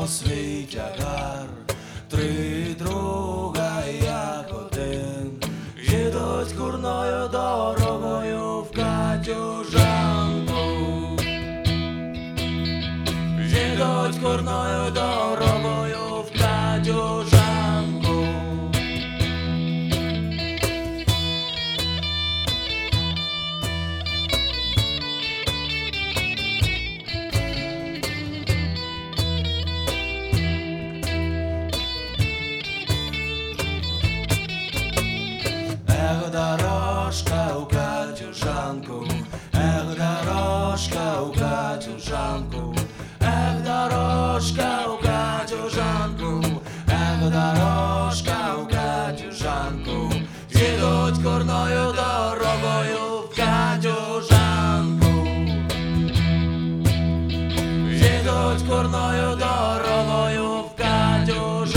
несемо свій тягар, три друга як один, їдуть курною дорогою в Катюжанку, їдуть курною дорогою в Катюжанку. Дорожка у Катюжанку, дорожка у Катюжанку, дорожка у Катюжанку, дорожка у Катюжанку, їдуть курною дорогою в Катюжанку, їдуть курною дорогою в Катюжанку.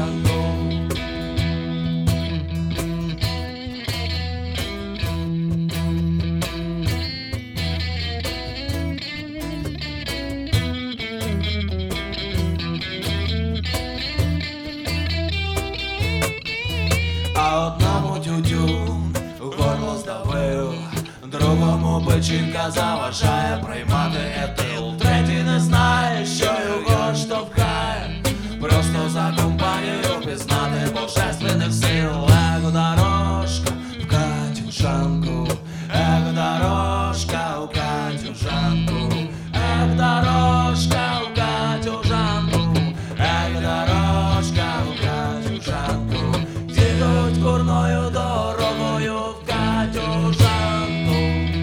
А одному тютю горло здавив, другому печінка заважає приймати етил, третій не знає, що його штовхає, просто за компанію пізнати божественних сил. Дорожка в Катюжанку, дорожка у Катюжанку, дорожка у Катюжанку, дорожка у Катюжанку, їдуть курною дорогою в Катюжанку,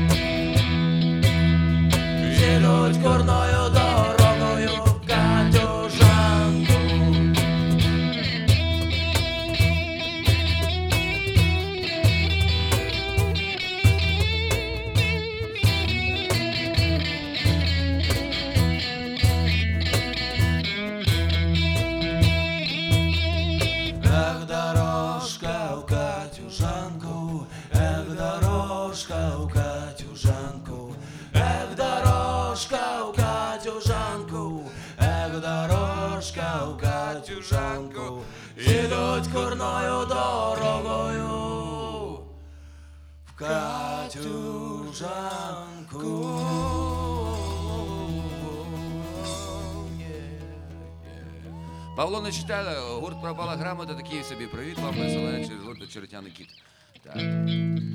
їдуть курною дорогою в Катюжанку. Дорожка у Катюжанку, дорожка у Катюжанку, дорожка у Катюжанку, дорожка у Катюжанку, їдуть курною дорогою в Катюжанку. Павло Нечитайло, гурт «Пропала грамота», такий собі привіт вам, веселе через гурт «Очеретяний кіт». Так.